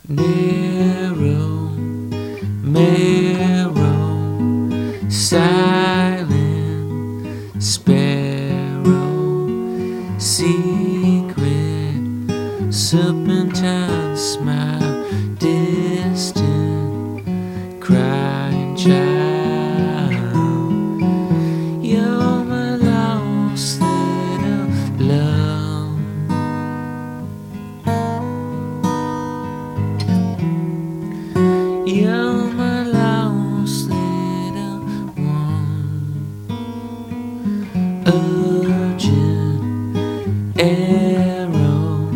Narrow, marrow, silent sparrow, secret, serpentine smile, distant, crying child. You're my lost little love. You're my lost little one. Urgent arrow,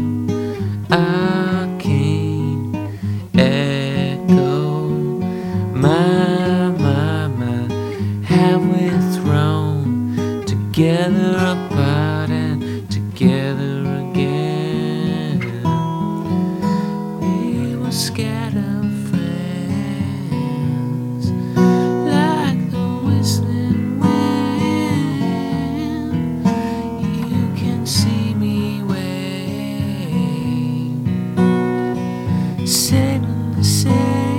arcane echo. My, have we thrown together apart and together again? We were scattered friends, like the whistling wind. You can see me wave, sailing the sea.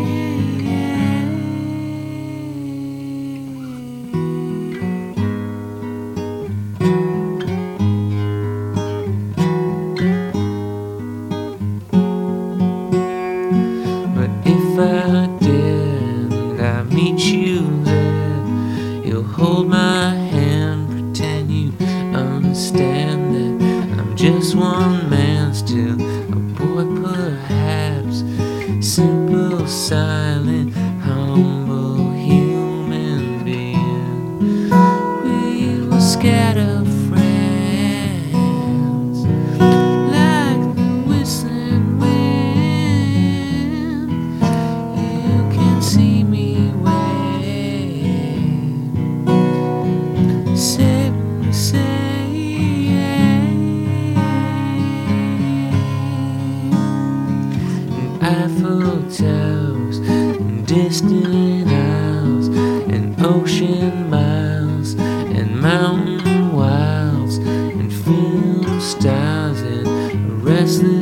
If I did, I meet you there. You'll hold my hand, pretend you understand that I'm just one man still, a boy perhaps, simple, silent, humble human being. We were scattered friends, like the whistling wind. See me wave, save me, say, and Eiffel Towers, and distant isles, and ocean miles, and mountain wilds, and film stars, and a restless